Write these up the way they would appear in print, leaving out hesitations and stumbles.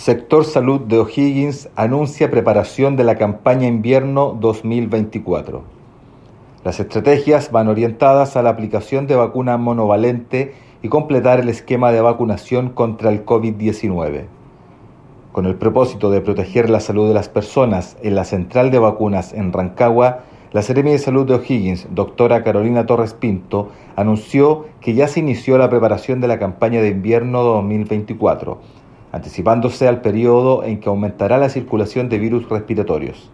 Sector Salud de O'Higgins anuncia preparación de la campaña invierno 2024. Las estrategias van orientadas a la aplicación de vacuna monovalente y completar el esquema de vacunación contra el COVID-19. Con el propósito de proteger la salud de las personas en la central de vacunas en Rancagua, la Seremi de Salud de O'Higgins, doctora Carolina Torres Pinto, anunció que ya se inició la preparación de la campaña de invierno 2024, anticipándose al periodo en que aumentará la circulación de virus respiratorios.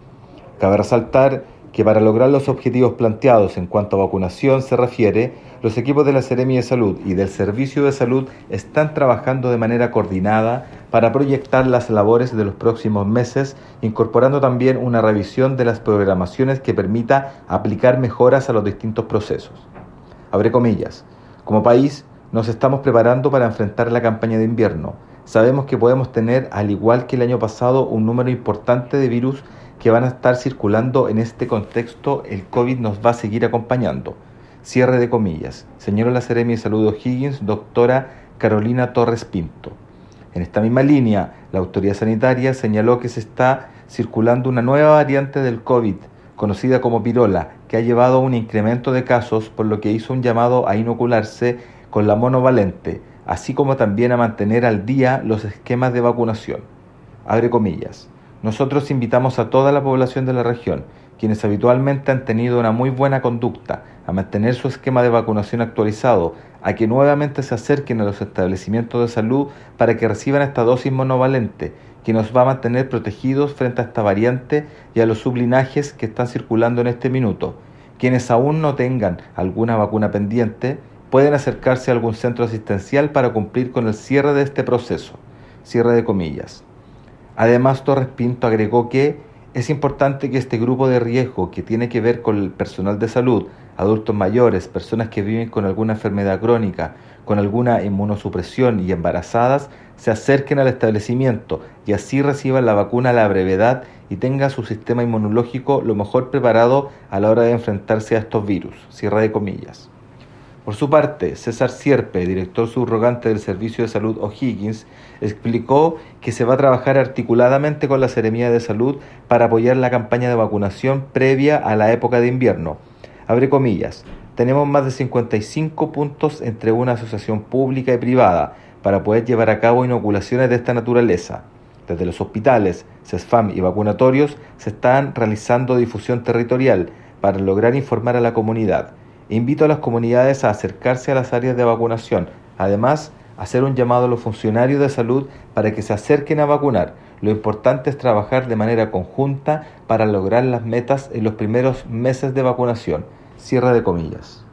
Cabe resaltar que para lograr los objetivos planteados en cuanto a vacunación se refiere, los equipos de la Seremi de Salud y del Servicio de Salud están trabajando de manera coordinada para proyectar las labores de los próximos meses, incorporando también una revisión de las programaciones que permita aplicar mejoras a los distintos procesos. Abre comillas, como país nos estamos preparando para enfrentar la campaña de invierno. Sabemos que podemos tener, al igual que el año pasado, un número importante de virus que van a estar circulando en este contexto. El COVID nos va a seguir acompañando. Cierre de comillas. Señora la Seremi de Salud de O'Higgins, doctora Carolina Torres Pinto. En esta misma línea, la autoridad sanitaria señaló que se está circulando una nueva variante del COVID, conocida como virola, que ha llevado a un incremento de casos, por lo que hizo un llamado a inocularse con la monovalente, así como también a mantener al día los esquemas de vacunación. Abre comillas. Nosotros invitamos a toda la población de la región, quienes habitualmente han tenido una muy buena conducta, a mantener su esquema de vacunación actualizado, a que nuevamente se acerquen a los establecimientos de salud para que reciban esta dosis monovalente, que nos va a mantener protegidos frente a esta variante y a los sublinajes que están circulando en este minuto. Quienes aún no tengan alguna vacuna pendiente, pueden acercarse a algún centro asistencial para cumplir con el cierre de este proceso. Cierre de comillas. Además, Torres Pinto agregó que es importante que este grupo de riesgo, que tiene que ver con el personal de salud, adultos mayores, personas que viven con alguna enfermedad crónica, con alguna inmunosupresión y embarazadas, se acerquen al establecimiento y así reciban la vacuna a la brevedad y tengan su sistema inmunológico lo mejor preparado a la hora de enfrentarse a estos virus. Cierre de comillas. Por su parte, César Sierpe, director subrogante del Servicio de Salud O'Higgins, explicó que se va a trabajar articuladamente con la Seremi de Salud para apoyar la campaña de vacunación previa a la época de invierno. Abre comillas, tenemos más de 55 puntos entre una asociación pública y privada para poder llevar a cabo inoculaciones de esta naturaleza. Desde los hospitales, CESFAM y vacunatorios se están realizando difusión territorial para lograr informar a la comunidad. Invito a las comunidades a acercarse a las áreas de vacunación. Además, hacer un llamado a los funcionarios de salud para que se acerquen a vacunar. Lo importante es trabajar de manera conjunta para lograr las metas en los primeros meses de vacunación. Cierre de comillas.